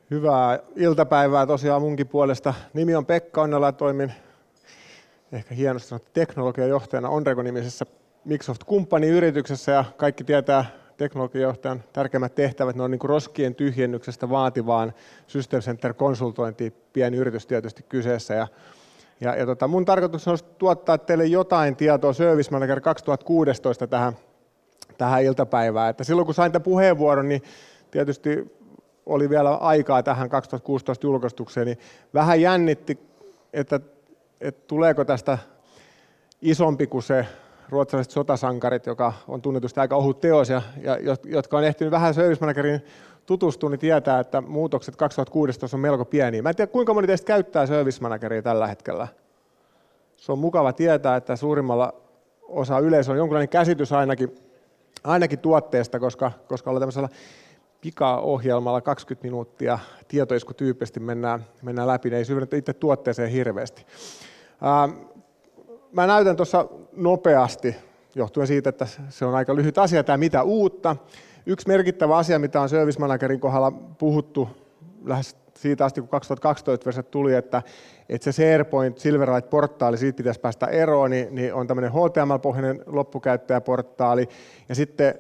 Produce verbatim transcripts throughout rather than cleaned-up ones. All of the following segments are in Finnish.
Hyvää iltapäivää tosiaan munkin puolesta. Nimi on Pekka Onnela ja toimin ehkä hienosti sanottu teknologiajohtajana Onrego-nimisessä Microsoft-kumppaniyrityksessä ja kaikki tietää teknologiajohtajan tärkeimmät tehtävät. Ne on niin kuin roskien tyhjennyksestä vaativaan System Center-konsultointiin, pieni yritys tietysti kyseessä. Ja, ja, ja tota, mun tarkoitus on tuottaa teille jotain tietoa Service Manager kaksituhattakuusitoista tähän, tähän iltapäivään. Että silloin kun sain tämän puheenvuoron, niin tietysti oli vielä aikaa tähän kaksituhattakuusitoista julkaistukseen, niin vähän jännitti, että, että tuleeko tästä isompi kuin se ruotsalaiset sotasankarit, joka on tunnetusti aika ohut teos, ja, ja jotka on ehtinyt vähän Service Managerin tutustua, niin tietää, että muutokset kaksituhattakuusitoista on melko pieniä. Mä en tiedä, kuinka moni teistä käyttää Service Manageria tällä hetkellä. Se on mukava tietää, että suurimmalla osa yleisö on jonkinlainen käsitys ainakin, ainakin tuotteesta, koska, koska ollaan tämmöisellä pikaohjelmalla kaksikymmentä minuuttia tietoiskutyyppisesti mennään, mennään läpi, ne ei syvennetä itse tuotteeseen hirveästi. Ää, mä näytän tuossa nopeasti, johtuen siitä, että se on aika lyhyt asia, tämä mitä uutta. Yksi merkittävä asia, mitä on Service Managerin kohdalla puhuttu lähes siitä asti, kun kaksituhattakaksitoista versiot tuli, että, että se SharePoint Silverlight-portaali, siitä pitäisi päästä eroon, niin, niin on tämmöinen H T M L-pohjainen loppukäyttäjäportaali, ja sitten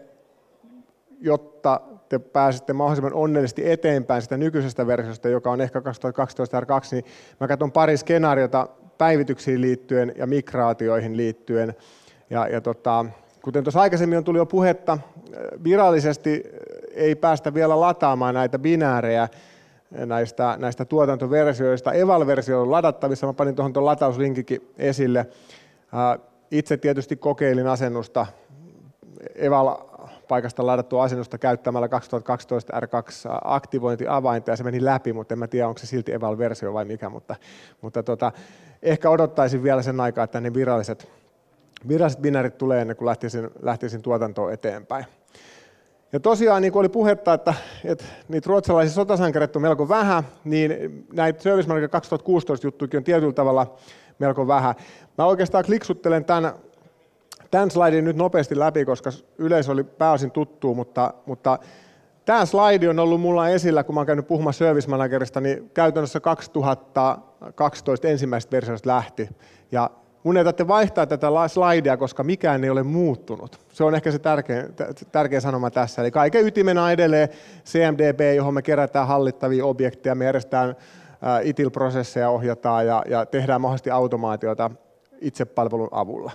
jotta te pääsette mahdollisimman onnellisesti eteenpäin sitä nykyisestä versiosta, joka on ehkä kaksituhattakaksitoista R kaksi, niin mä katson pari skenaariota päivityksiin liittyen ja migraatioihin liittyen. Ja, ja tota, kuten tuossa aikaisemmin on tullut jo puhetta, virallisesti ei päästä vielä lataamaan näitä binäärejä näistä, näistä tuotantoversioista. Eval-versio on ladattavissa, mä panin tuohon tuon latauslinkikin esille. Itse tietysti kokeilin asennusta Eval paikasta ladattua asennusta käyttämällä kaksituhattakaksitoista R kaksi aktivointiavainta ja se meni läpi, mutta en mä tiedä, onko se silti Eval-versio vai mikä, mutta, mutta tota, ehkä odottaisin vielä sen aikaa, että ne viralliset, viralliset binäärit tulee ennen kuin lähtisin, lähtisin tuotantoon eteenpäin. Ja tosiaan, niin kuin oli puhetta, että, että niitä ruotsalaisia sotasankareita on melko vähän, niin näitä Service Manager kaksituhattakuusitoista juttuikin on tietyllä tavalla melko vähän. Mä oikeastaan kliksuttelen tämän Tämän slaidin nyt nopeasti läpi, koska yleisö oli pääosin tuttu, mutta, mutta tämä slaidi on ollut mulla esillä, kun mä oon käynyt puhumaan Service Managerista, niin käytännössä kaksituhattakaksitoista ensimmäisestä versiosta lähti. Ja mun ei tarvitse vaihtaa tätä slaidia, koska mikään ei ole muuttunut. Se on ehkä se tärkeä, tärkeä sanoma tässä. Eli kaiken ytimenä on edelleen C M D B, johon me kerätään hallittavia objekteja, me järjestetään I T I L-prosesseja, ohjataan ja, ja tehdään mahdollisesti automaatiota itsepalvelun avulla.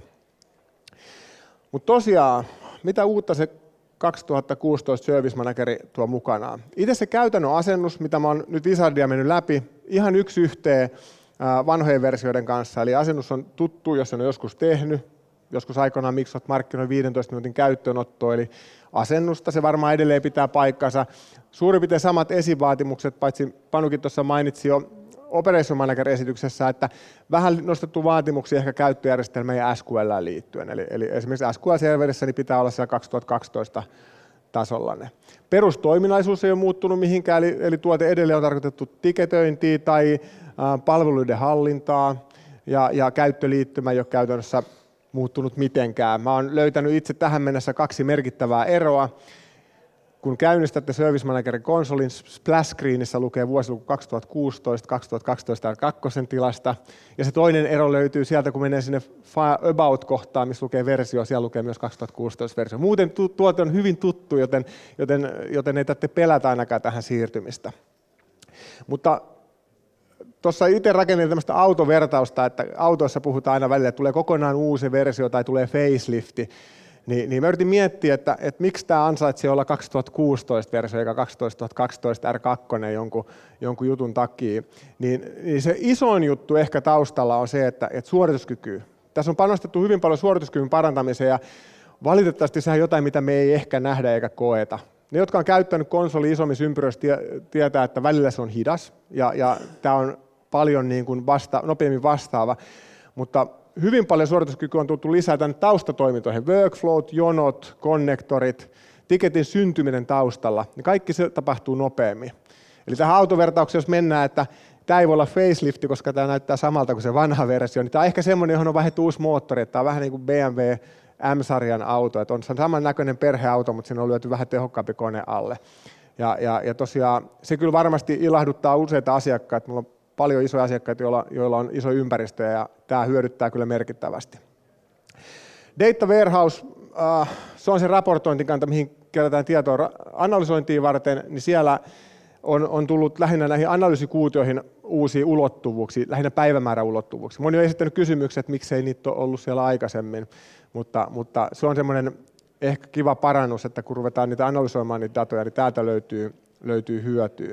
Mutta tosiaan, mitä uutta se kaksituhattakuusitoista Service Manageri tuo mukanaan? Itse se käytännön asennus, mitä mä oon nyt Wizardia mennyt läpi, ihan yksi yhteen vanhojen versioiden kanssa. Eli asennus on tuttu, jos sen on joskus tehnyt. Joskus aikoinaan Microsoft markkinoi viidentoista minuutin käyttöönottoa, eli asennusta. Se varmaan edelleen pitää paikkansa. Suurin piirtein samat esivaatimukset, paitsi Panukin tuossa mainitsi jo Operation Manager-esityksessä, että vähän nostettu vaatimuksia ehkä käyttöjärjestelmään ja S Q L:ään liittyen. Eli, eli esimerkiksi S Q L-serverissä niin pitää olla siellä kaksituhattakaksitoista tasollanne. Perustoiminnallisuus ei ole muuttunut mihinkään, eli, eli tuote edelleen on tarkoitettu tiketöintiin tai ä, palveluiden hallintaa, ja, ja käyttöliittymä ei ole käytännössä muuttunut mitenkään. Mä oon löytänyt itse tähän mennessä kaksi merkittävää eroa. Kun käynnistätte Service Managerin konsolin, splash screenissä lukee vuosiluku kaksituhattakuusitoista kaksituhattakaksitoista R kaksi tilasta. Ja se toinen ero löytyy sieltä, kun menee sinne About-kohtaan, missä lukee versio, siellä lukee myös kaksituhattakuusitoista versio. Muuten tuote on hyvin tuttu, joten, joten, joten ei tarvitse pelätä ainakaan tähän siirtymistä. Mutta tuossa itse rakennin tämmöistä autovertausta, että autoissa puhutaan aina välillä, että tulee kokonaan uusi versio tai tulee facelifti. Niin, niin mä yritin miettiä, että, että miksi tämä ansaitsee olla kaksituhattakuusitoista versio eikä kaksituhattakaksitoista R kaksi jonkun, jonkun jutun takia. Niin, niin se isoin juttu ehkä taustalla on se, että, että suorituskyky. Tässä on panostettu hyvin paljon suorituskyvyn parantamiseen ja valitettavasti sehän on jotain, mitä me ei ehkä nähdä eikä koeta. Ne, jotka on käyttänyt konsoli isommissa ympyröissä, tietää, että välillä se on hidas ja, ja tämä on paljon niin kuin vasta, nopeammin vastaava, mutta hyvin paljon suorituskykyä on tultu lisää tänne taustatoimintoihin, workflowt, jonot, konnektorit, tiketin syntyminen taustalla, niin kaikki se tapahtuu nopeammin. Eli tähän autovertaukseen, jos mennään, että tämä ei voi olla facelifti, koska tämä näyttää samalta kuin se vanha versio, niin tämä on ehkä semmoinen, johon on vaihdettu uusi moottori, että tämä on vähän niin kuin B M W M-sarjan auto, että on samannäköinen perheauto, mutta siinä on lyöty vähän tehokkaampi kone alle. Ja, ja, ja tosiaan se kyllä varmasti ilahduttaa useita asiakkaita. Mulla on paljon isoja asiakkaita, joilla, joilla on iso ympäristö ja tämä hyödyttää kyllä merkittävästi. Data Warehouse, äh, se on se raportointikanta, mihin kerätään tietoa analysointiin varten, niin siellä on, on tullut lähinnä näihin analyysikuutioihin uusia ulottuvuuksia, lähinnä päivämääräulottuvuuksia. Moni on esittänyt kysymykset, että miksei niitä ole ollut siellä aikaisemmin, mutta, mutta se on semmoinen ehkä kiva parannus, että kun ruvetaan niitä analysoimaan niitä datoja, niin täältä löytyy, löytyy hyötyä.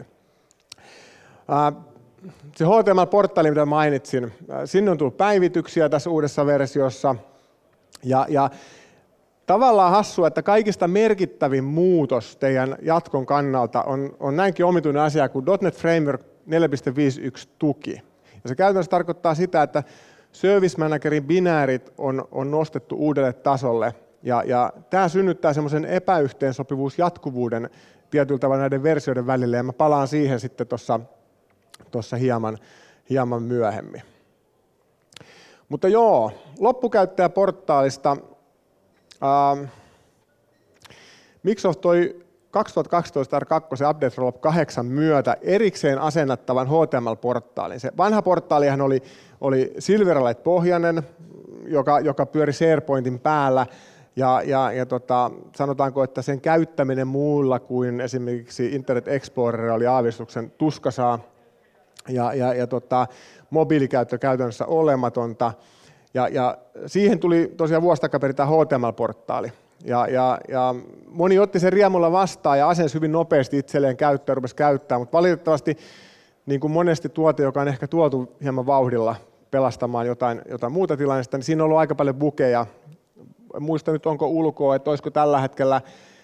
Äh, se H T M L-portaali, mitä mainitsin, äh, sinne on tullut päivityksiä tässä uudessa versiossa, ja, ja tavallaan hassua, että kaikista merkittävin muutos teidän jatkon kannalta on, on näinkin omituinen asia kuin .NET Framework neljä piste viisikymmentäyksi tuki. Ja se käytännössä tarkoittaa sitä, että Service Managerin binäärit on, on nostettu uudelle tasolle. Ja, ja tämä synnyttää semmoisen epäyhteensopivuusjatkuvuuden tietyllä tavalla näiden versioiden välillä. Ja mä palaan siihen sitten tuossa hieman, hieman myöhemmin. Mutta joo, loppukäyttäjäportaalista. Ähm, Microsoft toi kaksituhattakaksitoista R kaksi Update Rollup kahdeksan myötä erikseen asennettavan H T M L-portaalin. Se vanha portaalihan oli, oli Silverlight-pohjainen, joka, joka pyöri SharePointin päällä, ja, ja, ja tota, sanotaanko, että sen käyttäminen muulla kuin esimerkiksi Internet Explorer oli aavistuksen tuskasaa, ja, ja, ja tota, mobiilikäyttö käytännössä olematonta. Ja, ja siihen tuli tosiaan vuosi takaperin tämä H T M L-portaali. Ja, ja, ja moni otti sen riemulla vastaan ja asensi hyvin nopeasti itselleen käyttöön ja rupesi käyttämään, mutta valitettavasti niin kuin monesti tuote, joka on ehkä tuotu hieman vauhdilla pelastamaan jotain, jotain muuta tilannetta, niin siinä on ollut aika paljon bugeja. En muista nyt onko ulkoa, että olisiko tällä hetkellä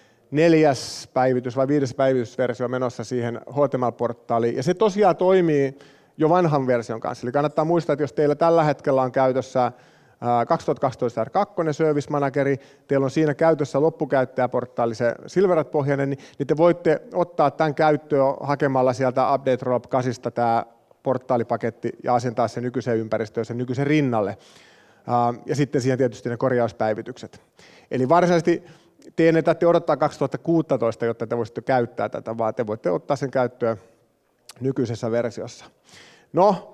neljäs päivitys vai viides päivitysversio menossa siihen H T M L-portaaliin. Ja se tosiaan toimii jo vanhan version kanssa. Eli kannattaa muistaa, että jos teillä tällä hetkellä on käytössä kaksituhattakaksitoista R kaksi Service Manageri, teillä on siinä käytössä loppukäyttäjäportaali, se Silverlight-pohjainen, niin, niin te voitte ottaa tämän käyttöön hakemalla sieltä Update Rollup kahdesta tämä portaalipaketti ja asentaa sen nykyiseen ympäristöön, sen nykyisen rinnalle. Ja sitten siihen tietysti ne korjauspäivitykset. Eli varsinaisesti te enne täytyy odottaa kaksituhattakuusitoista, jotta te voisitte käyttää tätä, vaan te voitte ottaa sen käyttöön nykyisessä versiossa. No,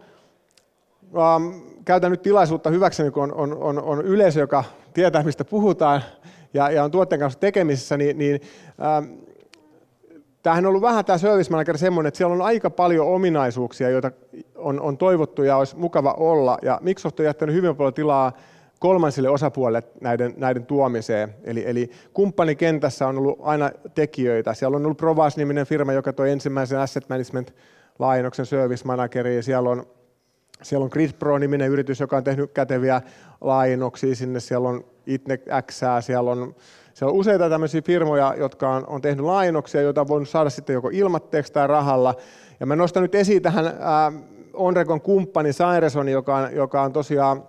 ähm, käytän nyt tilaisuutta hyväkseni, kun on, on, on, on yleisö, joka tietää, mistä puhutaan, ja, ja on tuotteen kanssa tekemisissä, niin, niin ähm, tämähän on ollut vähän tämä Service Manager semmoinen, että siellä on aika paljon ominaisuuksia, joita on, on toivottu ja olisi mukava olla, ja Microsoft on jättänyt hyvin paljon tilaa kolmansille osapuolelle näiden, näiden tuomiseen. Eli, eli kumppanikentässä on ollut aina tekijöitä. Siellä on ollut Provas-niminen firma, joka toi ensimmäisen Asset Management-laajennoksen Service Manageriin. Siellä on, siellä on GridPro-niminen yritys, joka on tehnyt käteviä laajennoksia sinne. Siellä on ItNetX, siellä on, siellä on useita tämmöisiä firmoja, jotka on, on tehnyt laajennoksia, joita on voinut saada sitten joko ilmatteeksi tai rahalla. Ja mä nostan nyt esiin tähän äh, Onrecon kumppani Cyreson, joka on, joka on tosiaan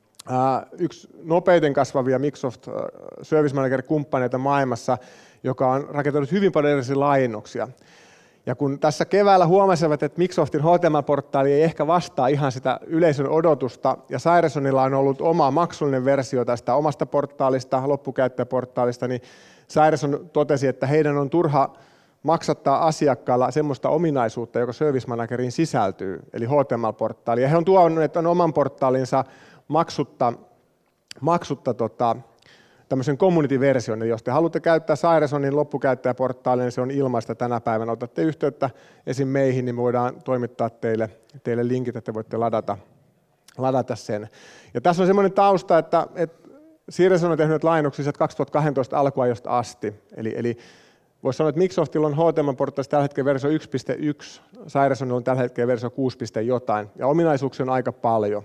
yksi nopeiten kasvavia Microsoft Service Manager-kumppaneita maailmassa, joka on rakentanut hyvin paljon erilaisia laajennuksia. Ja kun tässä keväällä huomasivat, että Microsoftin H T M L-portaali ei ehkä vastaa ihan sitä yleisön odotusta, ja Cyresonilla on ollut oma maksullinen versio tästä omasta portaalista, loppukäyttäjäportaalista, niin Cyreson totesi, että heidän on turha maksattaa asiakkaalla semmoista ominaisuutta, joka Service Manageriin sisältyy, eli H T M L-portaali. Ja he on tuonut oman portaalinsa maksutta, maksutta tota, tämmöisen community-version, eli jos te haluatte käyttää Cyresonin loppukäyttäjäportaalin, niin se on ilmaista tänä päivänä. Otatte yhteyttä esim. Meihin, niin voidaan toimittaa teille, teille linkit, että voitte ladata, ladata sen. Ja tässä on semmoinen tausta, että, että Cyreson on tehnyt laajennuksia kaksituhattakaksitoista alkuajosta asti, eli, eli voisi sanoa, että Microsoftilla on H T M L-portaalissa tällä hetkellä versio yksi piste yksi, Cyresonilla on tällä hetkellä versio kuusi jotain, ja ominaisuuksia on aika paljon.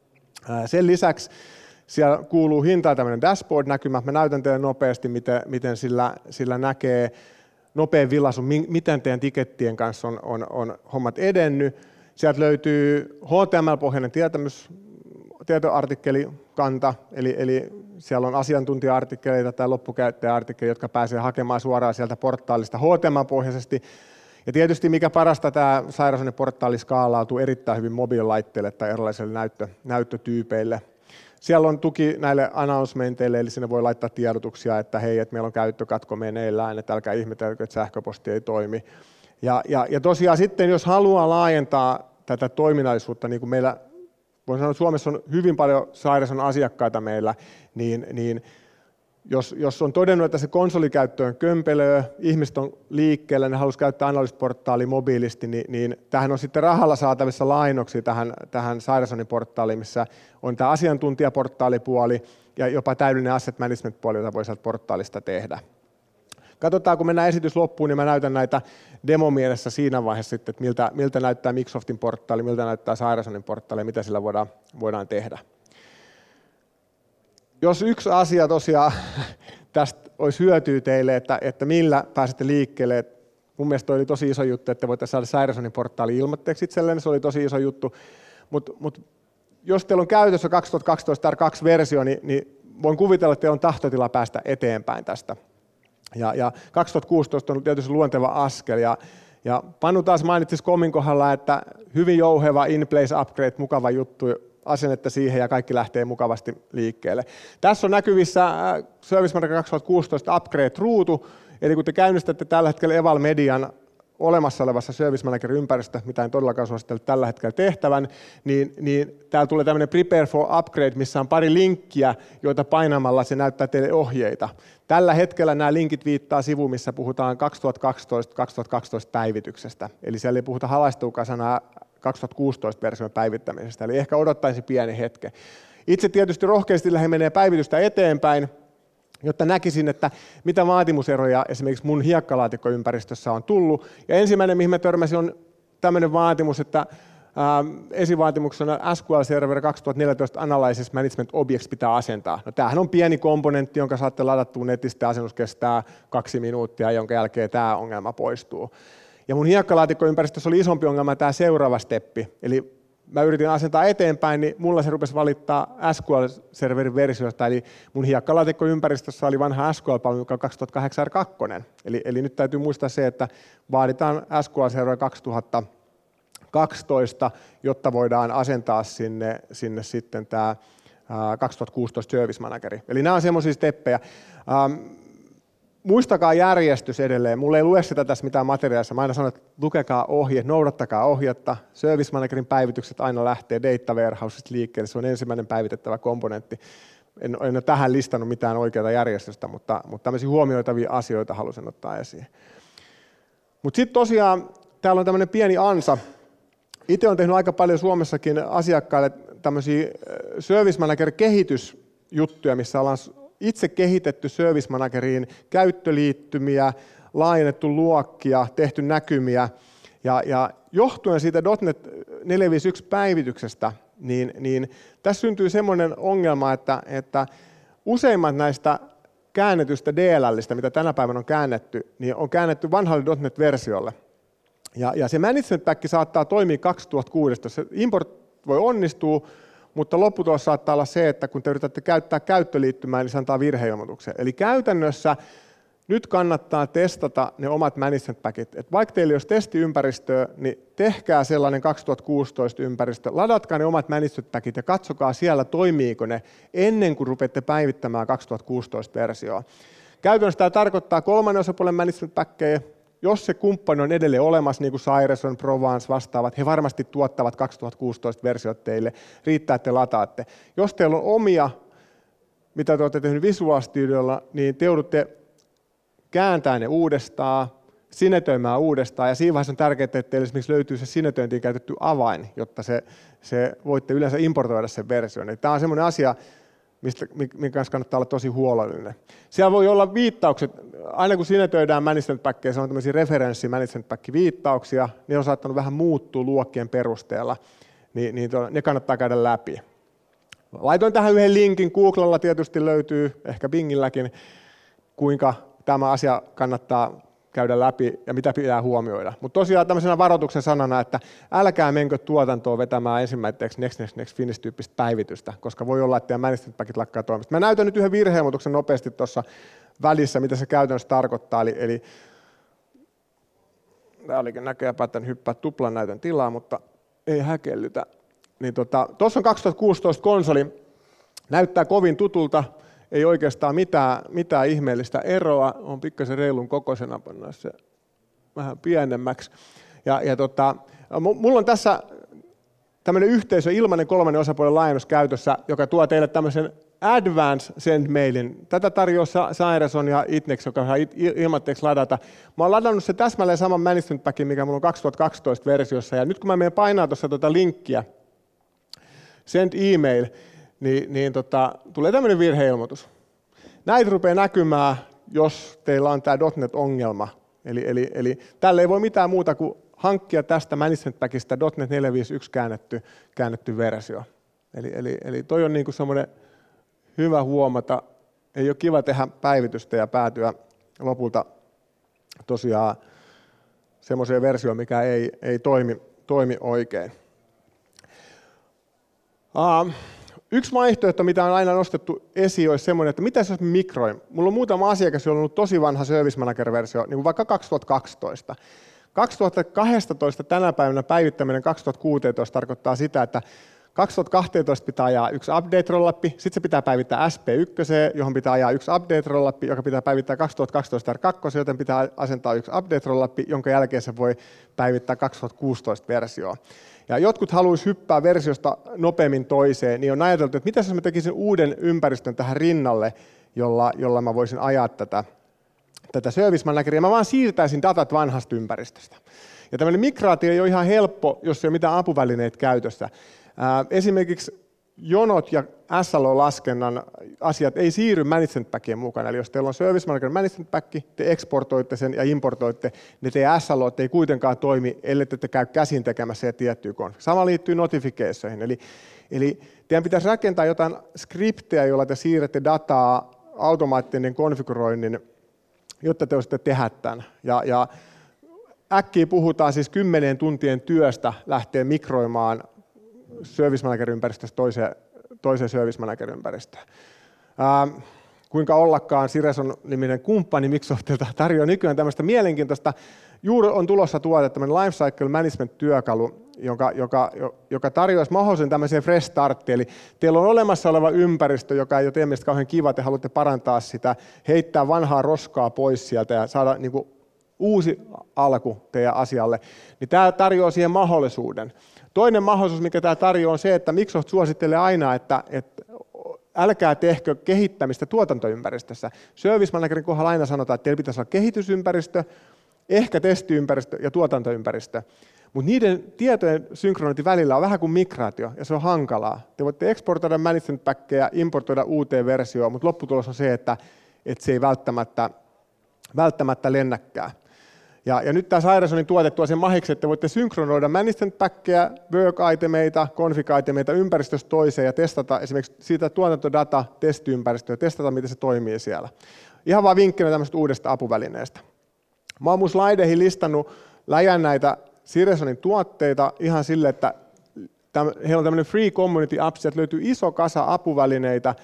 Sen lisäksi siellä kuuluu hintaan tämmöinen dashboard-näkymä. Mä näytän teille nopeasti, miten, miten sillä, sillä näkee nopean vilaisun, miten teidän tikettien kanssa on, on, on hommat edennyt. Sieltä löytyy H T M L-pohjainen tietämys, tietoartikkelikanta, eli, eli siellä on asiantuntija-artikkeleita tai loppukäyttäjä-artikkeleita, jotka pääsee hakemaan suoraan sieltä portaalista H T M L-pohjaisesti. Ja tietysti mikä parasta, tämä Cyresonin portaali skaalautuu erittäin hyvin mobiililaitteille tai erilaisille näyttö, näyttötyypeille. Siellä on tuki näille announcementeille, eli sinne voi laittaa tiedotuksia, että hei, että meillä on käyttökatko meneillään, että älkää ihmetelkö, että sähköposti ei toimi. Ja, ja, ja tosiaan sitten, jos haluaa laajentaa tätä toiminnallisuutta, niin kuin meillä, voin sanoa, että Suomessa on hyvin paljon Cyreson asiakkaita meillä, niin, niin jos, jos on todennut, että se konsolikäyttö on kömpelöä, ihmiset on liikkeellä, ne haluaisi käyttää Analyst-portaalia mobiilisti, niin, niin tähän on sitten rahalla saatavissa lainoksia tähän, tähän Cyresonin portaaliin, missä on tämä asiantuntijaportaalipuoli ja jopa täydellinen asset management-puoli, jota voi sieltä portaalista tehdä. Katsotaan, kun mennään esitys loppuun, niin mä näytän näitä demomielessä siinä vaiheessa sitten, että miltä, miltä näyttää Microsoftin portaali, miltä näyttää Cyresonin portaali ja mitä sillä voidaan, voidaan tehdä. Jos yksi asia tosiaan tästä olisi hyötyä teille, että, että millä pääsette liikkeelle, mun mielestä oli tosi iso juttu, että voitte saada Cyresonin portaali ilmoitteeksi itselleen, se oli tosi iso juttu, mutta mut, jos teillä on käytössä kaksituhattakaksitoista R kaksi versio, niin, niin voin kuvitella, että teillä on tahtotila päästä eteenpäin tästä. Ja, ja kaksituhattakuusitoista on tietysti luonteva askel, ja, ja Panu taas mainitsi Skomin kohdalla, että hyvin jouheva in-place upgrade, mukava juttu, asennetta siihen ja kaikki lähtee mukavasti liikkeelle. Tässä on näkyvissä Service Manager kaksituhattakuusitoista Upgrade-ruutu, eli kun te käynnistätte tällä hetkellä Eval Median olemassa olevassa Service Manager-ympäristössä, mitä en todellakaan suosittele tällä hetkellä tehtävän, niin, niin täällä tulee tämmöinen Prepare for Upgrade, missä on pari linkkiä, joita painamalla se näyttää teille ohjeita. Tällä hetkellä nämä linkit viittaa sivuun, missä puhutaan kaksituhattakaksitoista kaksituhattakaksitoista päivityksestä, eli siellä ei puhuta halaistuukaisena kaksituhattakuusitoista version päivittämisestä, eli ehkä odottaisi pieni hetke. Itse tietysti rohkeasti lähden menee päivitystä eteenpäin, jotta näkisin, että mitä vaatimuseroja esimerkiksi mun hiekkalaatikkoympäristössä on tullut. Ja ensimmäinen, mihin mä törmäsin, on tämmöinen vaatimus, että ää, esivaatimuksena S Q L Server kaksituhattaneljätoista Analysis Management Objects pitää asentaa. No tämähän on pieni komponentti, jonka saatte ladattua netistä, asennus kestää kaksi minuuttia, jonka jälkeen tämä ongelma poistuu. Ja mun hiekkalaatikkoympäristössä oli isompi ongelma tämä seuraava steppi, eli mä yritin asentaa eteenpäin, niin mulla se rupesi valittaa S Q L-serverin versiosta, eli mun hiekkalaatikkoympäristössä oli vanha S Q L-palvelu, joka on kaksituhattakahdeksan R kaksi. Eli, eli nyt täytyy muistaa se, että vaaditaan S Q L-server kaksituhattakaksitoista, jotta voidaan asentaa sinne, sinne sitten tämä kaksituhattakuusitoista Service Manageri. Eli nämä on semmoisia steppejä. Ähm, Muistakaa järjestys edelleen. Mulla ei lue sitä tässä mitään materiaalissa. Mä aina sanon, että lukekaa ohje, noudattakaa ohjetta. Service Managerin päivitykset aina lähtee Data Warehousesta liikkeelle. Se on ensimmäinen päivitettävä komponentti. En, en ole tähän listannut mitään oikeaa järjestystä, mutta, mutta tämmöisiä huomioitavia asioita halusin ottaa esiin. Mutta sitten tosiaan täällä on tämmöinen pieni ansa. Itse olen tehnyt aika paljon Suomessakin asiakkaille tämmöisiä Service Manager-kehitysjuttuja, missä ollaan itse kehitetty Service Manageriin käyttöliittymiä, laajennettu luokkia, tehty näkymiä, ja, ja johtuen siitä .NET neljäsataaviisikymmentäyksi päivityksestä, niin, niin tässä syntyy semmoinen ongelma, että, että useimmat näistä käännetystä D L L:istä, mitä tänä päivänä on käännetty, niin on käännetty vanhalle .NET-versiolle. Ja, ja se management pack saattaa toimia kaksituhattakuusitoista. Se import voi onnistua, mutta lopputulos saattaa olla se, että kun te yritätte käyttää käyttöliittymää, niin se antaa virheilmoituksen. Eli käytännössä nyt kannattaa testata ne omat management packit. Et vaikka teillä ei olisi testiympäristöä, niin tehkää sellainen kaksituhattakuusitoista ympäristö, ladatkaa ne omat management packit ja katsokaa siellä, toimiiko ne ennen kuin rupeatte päivittämään kaksituhattakuusitoista versioa. Käytännössä tämä tarkoittaa kolmannen osapuolen management packeja. Jos se kumppani on edelleen olemassa, niin kuin Cyreson, Provence vastaavat, he varmasti tuottavat kaksituhattakuusitoista versiot teille, riittää, että te lataatte. Jos teillä on omia, mitä te olette tehneet Visual Studiolla, niin te joudutte kääntämään ne uudestaan, sinetöimään uudestaan, ja siinä vaiheessa on tärkeää, että teille esimerkiksi löytyy se sinetöintiin käytetty avain, jotta se, se voitte yleensä importoida sen version. Eli tämä on semmoinen asia, mistä, minkä kanssa kannattaa olla tosi huolellinen. Siellä voi olla viittaukset, aina kun sinetöidään management packeja, se on tämmöisiä referenssi management pack viittauksia, ne on saattanut vähän muuttua luokkien perusteella, niin, niin to, ne kannattaa käydä läpi. Laitoin tähän yhden linkin, Googlella tietysti löytyy, ehkä Bingilläkin, kuinka tämä asia kannattaa käydä läpi ja mitä pitää huomioida. Mutta tosiaan tämmöisenä varoituksen sanana, että älkää menkö tuotantoon vetämään ensimmäiseksi next, next, next finish-tyyppistä päivitystä, koska voi olla, että teidän management packit lakkaa toimista. Mä näytän nyt yhden virheilmoituksen nopeasti tuossa välissä, mitä se käytännössä tarkoittaa. Eli, eli tämä olikin näköjään päättänyt hyppää tuplan näytön tilaa, mutta ei häkellytä. Niin tuossa tota, on kaksituhattakuusitoista konsoli, Näyttää kovin tutulta, ei oikeastaan mitään, mitään ihmeellistä eroa, on pikkasen reilun kokoisena, pannaan se vähän pienemmäksi. Ja, ja tota, mulla on tässä tämmöinen yhteisö, ilmainen kolmannen osapuolen laajennus käytössä, joka tuo teille tämmöisen Advanced Sendmailin. Tätä tarjoaa Cyreson ja Itnex, joka saa ilmatteeksi ladata. Mä oon ladannut se täsmälleen saman management packin, mikä mulla on kaksituhattakaksitoista versiossa. Ja nyt kun mä menen painaa tuossa tuota linkkiä, Send Email, niin, niin tota, tulee tämmöinen virheilmoitus. Näitä rupeaa näkymään, jos teillä on tämä .dot net-ongelma. Eli, eli, eli tällä ei voi mitään muuta kuin hankkia tästä management packista .dot net neljä piste viisikymmentäyksi käännetty, käännetty versio. Eli, eli, eli toi on niinku semmoinen hyvä huomata. Ei ole kiva tehdä päivitystä ja päätyä lopulta tosiaan semmoiseen versioon, mikä ei, ei toimi, toimi oikein. Uh, yksi vaihtoehto, mitä on aina nostettu esiin, olisi semmoinen, että mitä jos mikroin. Mulla on muutama asiakas, jolla on ollut tosi vanha Service Manager-versio, niin kuin vaikka kaksituhattakaksitoista. kaksituhattakaksitoista tänä päivänä päivittäminen kaksituhattakuusitoista tarkoittaa sitä, että kaksituhattakaksitoista pitää ajaa yksi update-rollappi, sitten se pitää päivittää S P yksi, johon pitää ajaa yksi update-rollappi, joka pitää päivittää kaksituhattakaksitoista R kaksi, joten pitää asentaa yksi update-rollappi, jonka jälkeen se voi päivittää kaksituhattakuusitoista versioon. Ja jotkut haluaisi hyppää versiosta nopeammin toiseen, niin on ajateltu, että mitä jos mä tekisin uuden ympäristön tähän rinnalle, jolla, jolla mä voisin ajaa tätä, tätä Service Manageria. Mä vaan siirtäisin datat vanhasta ympäristöstä. Ja tämmöinen migraatio ei ole ihan helppo, jos ei ole mitään apuvälineitä käytössä. Ää, esimerkiksi jonot ja S L O-laskennan asiat ei siirry management packien mukana. Eli jos teillä on Service Manager management pack, te eksportoitte sen ja importoitte, niin teidän S L O ei kuitenkaan toimi, ellei te käy käsin tekemässä ja tiettyä konfig. Sama liittyy notificationeihin. Eli, eli teidän pitäisi rakentaa jotain skriptejä, joilla te siirrätte dataa automaattinen konfiguroinnin, jotta te voisitte tehdä tämän. Ja, ja äkkiä puhutaan siis kymmeneen tuntien työstä lähteä mikroimaan Service Manager-ympäristöstä toiseen, toiseen Service Manager-ympäristöön. Ää, kuinka ollakaan Cyreson niminen kumppani Microsoftilta tarjoaa nykyään tämmöistä mielenkiintoista, juuri on tulossa tuote tämmöinen Lifecycle Management-työkalu, joka, joka, joka tarjoaisi mahdollisen tämmöiseen fresh starttiin. Eli teillä on olemassa oleva ympäristö, joka ei ole teidän mielestä kauhean kiva, te haluatte parantaa sitä, heittää vanhaa roskaa pois sieltä ja saada niin kuin uusi alku teidän asialle, niin tämä tarjoaa siihen mahdollisuuden. Toinen mahdollisuus, mikä tämä tarjoaa, on se, että Microsoft suosittelee aina, että, että älkää tehkö kehittämistä tuotantoympäristössä. Service Managerin kohdalla aina sanotaan, että teillä pitäisi olla kehitysympäristö, ehkä testiympäristö ja tuotantoympäristö. Mutta niiden tietojen synkronointi välillä on vähän kuin migraatio, ja se on hankalaa. Te voitte eksportoida management packeja, importoida uuteen versioon, mutta lopputulos on se, että, että se ei välttämättä, välttämättä lennäkään. Ja, ja nyt tämä Cyresonin tuote tuo sen mahiksi, että voitte synkronoida management packeja, work-itemeita, config-itemeita ympäristöstä toiseen ja testata esimerkiksi siitä tuotantodata testiympäristöä, testata miten se toimii siellä. Ihan vaan vinkkinä tämmöistä uudesta apuvälineestä. Mä oon mun slaideihin listannut läjän näitä Cyresonin tuotteita ihan sille, että täm, heillä on tämmöinen free community apps, sieltä löytyy iso kasa apuvälineitä,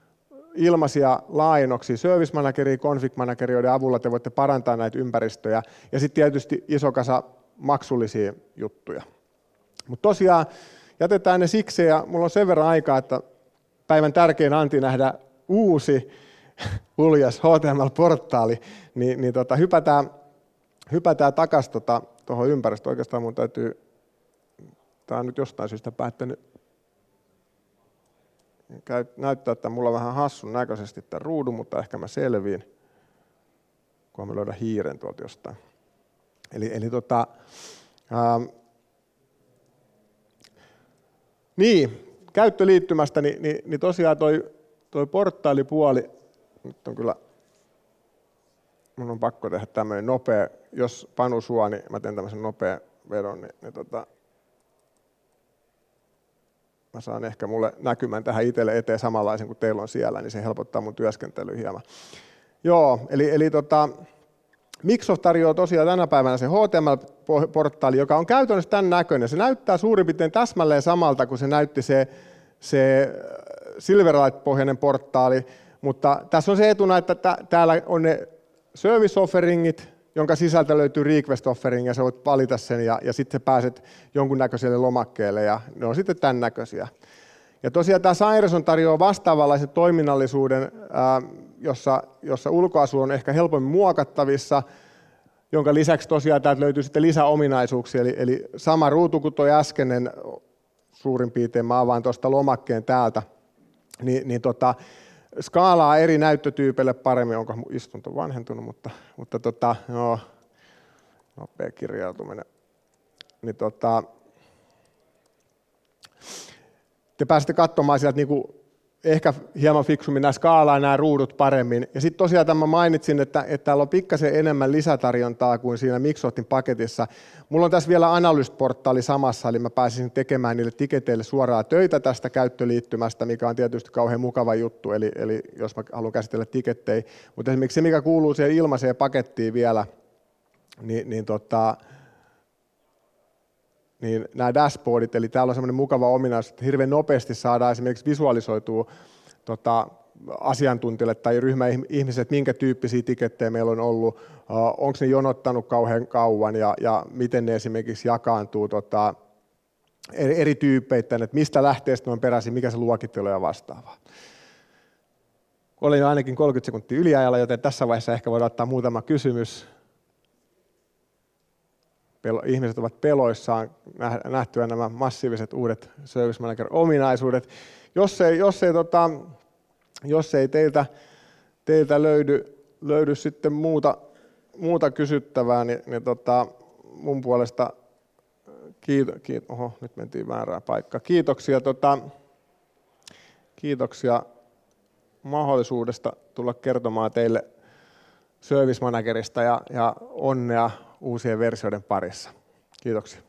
ilmaisia laajennuksia, Service Manageria, Config Manageria, joiden avulla te voitte parantaa näitä ympäristöjä, ja sitten tietysti iso kasa maksullisia juttuja. Mutta tosiaan jätetään ne siksi, ja mulla on sen verran aikaa, että päivän tärkein anti nähdä uusi uljas H T M L-portaali, niin, niin tota, hypätään, hypätään takaisin tuohon tota, ympäristöön. Oikeastaan mun täytyy, tämä on nyt jostain syystä päättänyt näyttää, että mulla on vähän hassun näköisesti tämän ruudun, mutta ehkä mä selviin, kunhan mä löydän hiiren tuolta jostain. Eli, eli tota, ää, niin, käyttöliittymästä, niin, niin, niin tosiaan toi, toi portaalipuoli, nyt on kyllä, mun on pakko tehdä tämmöinen nopea, jos Panu suo, niin mä teen tämmöisen nopean vedon, niin, niin tota, mä saan ehkä mulle näkymän tähän itselle eteen samanlaisen kuin teillä on siellä, niin se helpottaa mun työskentelyä hieman. Joo, eli, eli tota, Microsoft tarjoaa tosiaan tänä päivänä se H T M L-portaali, joka on käytännössä tämän näköinen. Se näyttää suurin piirtein täsmälleen samalta kuin se näytti se, se Silverlight-pohjainen portaali, mutta tässä on se etuna, että t- täällä on ne service offeringit, jonka sisältä löytyy request offering, ja sä voit valita sen, ja, ja sitten sä pääset jonkunnäköiselle lomakkeelle, ja ne on sitten tämän näköisiä. Ja tosiaan tämä Saireson tarjoaa vastaavanlaisen toiminnallisuuden, ää, jossa, jossa ulkoasu on ehkä helpommin muokattavissa, jonka lisäksi tosiaan täältä löytyy sitten lisäominaisuuksia, eli, eli sama ruutu kuin tuo äskeinen suurin piirtein, mä avaan tuosta lomakkeen täältä, niin, niin tota, skaalaa eri näyttötyypeille paremmin, onko mun istunto vanhentunut, mutta, mutta tota, no, nopea kirjautuminen. Niin tota, te pääsette katsomaan sieltä niinku ehkä hieman fiksummin nämä skaalaa nämä ruudut paremmin. Ja sitten tosiaan tämä mainitsin, että, että täällä on pikkasen enemmän lisätarjontaa kuin siinä Microsoftin paketissa. Mulla on tässä vielä Analyst-portaali samassa, eli mä pääsisin tekemään niille tiketeille suoraan töitä tästä käyttöliittymästä, mikä on tietysti kauhean mukava juttu, eli, eli jos mä haluan käsitellä tikettejä. Mutta esimerkiksi se, mikä kuuluu siihen ilmaiseen pakettiin vielä, niin, niin tota, niin nämä dashboardit, eli täällä on semmoinen mukava ominaisuus, että hirveän nopeasti saadaan esimerkiksi visualisoitua tota, asiantuntijoille tai ryhmäihmisille, että minkä tyyppisiä tikettejä meillä on ollut, uh, onko ne jonottanut kauhean kauan ja, ja miten ne esimerkiksi jakaantuu tota, eri, eri tyyppeittäin, että mistä lähteestä ne on peräisin, mikä se luokittelu ja vastaavaa. Olen jo ainakin kolmekymmentä sekuntia yliajalla, joten tässä vaiheessa ehkä voidaan ottaa muutama kysymys. Ihmiset ovat peloissaan nähtyä nämä massiiviset uudet Service Manager-ominaisuudet. Jos ei, jos ei, tota, jos ei teiltä, teiltä löydy, löydy sitten muuta, muuta kysyttävää, niin, niin tota, mun puolesta kiito, kiito, oho, nyt mentiin väärään paikkaan. Kiitoksia, tota, kiitoksia mahdollisuudesta tulla kertomaan teille Service Managerista ja, ja onnea uusien versioiden parissa. Kiitoksia.